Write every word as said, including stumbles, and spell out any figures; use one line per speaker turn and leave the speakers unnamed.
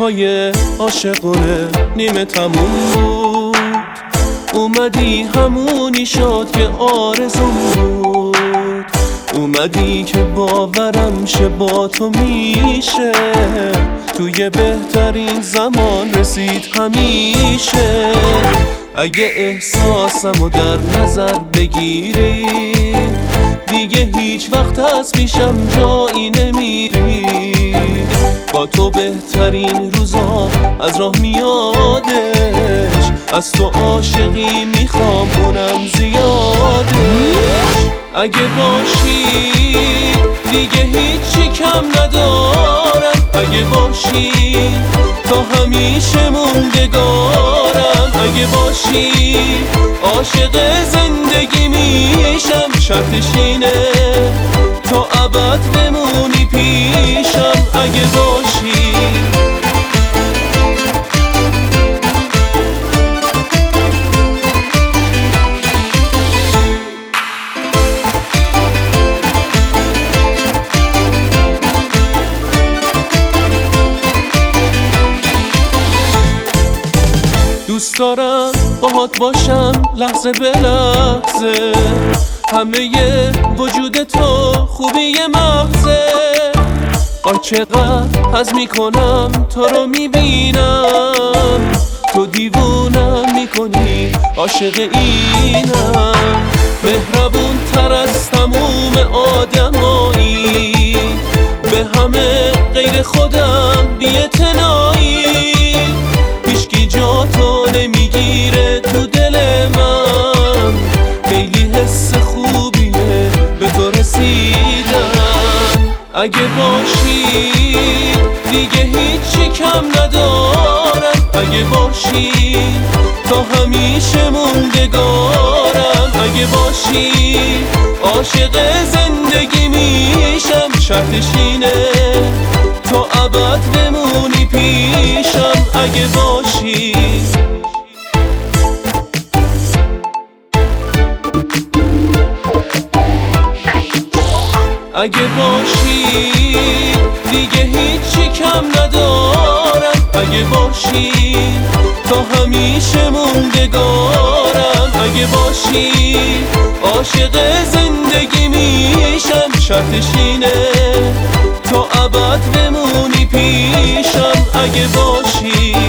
حرفای عاشقونه نیمه تموم بود، اومدی همونی شد که آرزوم بود، اومدی که باورم شه با تو میشه، توی بهترین زمان رسید همیشه. اگه احساسمو در نظر بگیری دیگه هیچ وقت از پیشم جایی نمیری، با تو بهترین روزا از راه میادش، از تو عاشقی میخوام اونم زیادش. اگه باشی دیگه هیچی کم ندارم، اگه باشی تا همیشه موندگارم، اگه باشی عاشق زندگی میشم، شرطش اینه تا ابد بمونی پیشم. اگه باشی دوست دارم باهات باشم لحظه به لحظه، همه وجود تو خوبی مغزه، آه چقدر حظ میکنم تو رو میبینم، تو دیوونم میکنی عاشق اینم، مهربون تر از تموم آدمایی، به همه غیر خودم بی‌اعتنایی، هیچکی جا تو نمیگیره تو دل من، خیلی حس خوبیه به تو رسیدن. اگه باشی دیگه هیچی کم ندارم، اگه باشی تا همیشه موندگارم، اگه باشی عاشق زندگی میشم، شرطش اینه تا ابد بمونی پیشم. اگه باشی اگه باشی دیگه هیچی کم ندارم، اگه باشی تا همیشه موندگارم، اگه باشی عاشق زندگی میشم، شرطش اینه تا ابد بمونی پیشم. اگه باشی